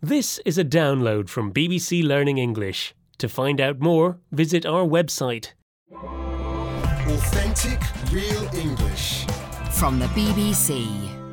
This is a download from BBC Learning English. To find out more, visit our website. Authentic, real English. From the BBC.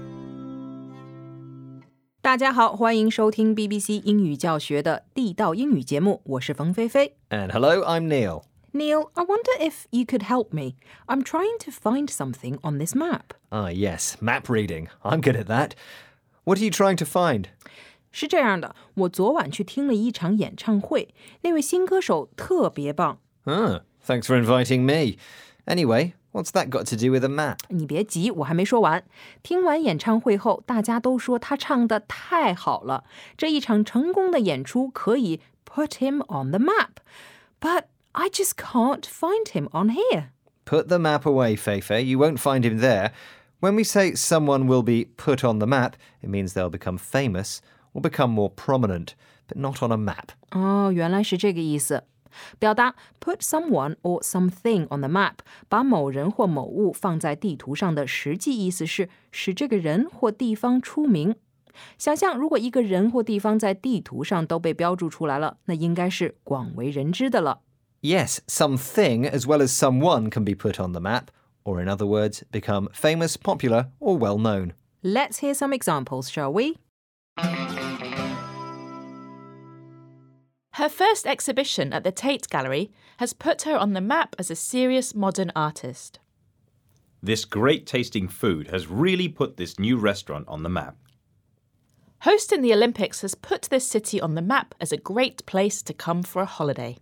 大家好，欢迎收听 BBC 英语教学的地道英语节目，我是冯菲菲。 And hello, I'm Neil. Neil, I wonder if you could help me. I'm trying to find something on this map. Ah, yes, map reading. I'm good at that. What are you trying to find? 是这样的，我昨晚去听了一场演唱会，那位新歌手特别棒。 Thanks for inviting me. Anyway, what's that got to do with a map? 你别急，我还没说完。听完演唱会后，大家都说他唱得太好了，这一场成功的演出可以 put him on the map. But I just can't find him on here. Put the map away, Feifei. You won't find him there. When we say someone will be put on the map, it means they'll become famous or become more prominent, but not on a map. 哦，原来是这个意思。表达 put someone or something on the map， 把某人或某物放在地图上的实际意思是使这个人或地方出名。想象如果一个人或地方在地图上都被标注出来了，那应该是广为人知的了。 Yes, something as well as someone can be put on the map, or in other words, become famous, popular, or well known. Let's hear some examples, shall we? Her first exhibition at the Tate Gallery has put her on the map as a serious modern artist. This great tasting food has really put this new restaurant on the map. Hosting the Olympics has put this city on the map as a great place to come for a holiday.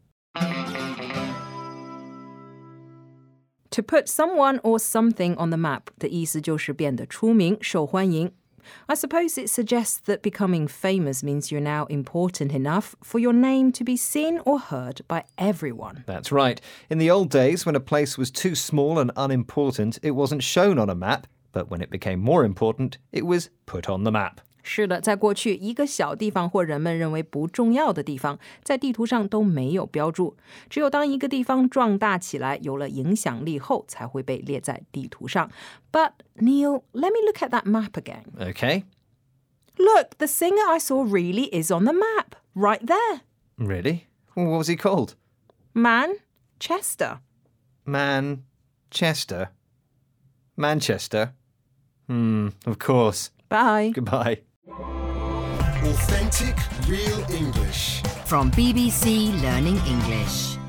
To put someone or something on the map 的意思就是变得出名、受欢迎。I suppose it suggests that becoming famous means you're now important enough for your name to be seen or heard by everyone. That's right. In the old days, when a place was too small and unimportant, it wasn't shown on a map. But when it became more important, it was put on the map. 是的，在过去，一个小地方或人们认为不重要的地方，在地图上都没有标注。只有当一个地方壮大起来，有了影响力后，才会被列在地图上。But, Neil, let me look at that map again. Okay. Look, the singer I saw really is on the map, right there. Really? What was he called? Manchester. Manchester. Manchester? Of course. Bye. Goodbye. Authentic, real English. From BBC Learning English.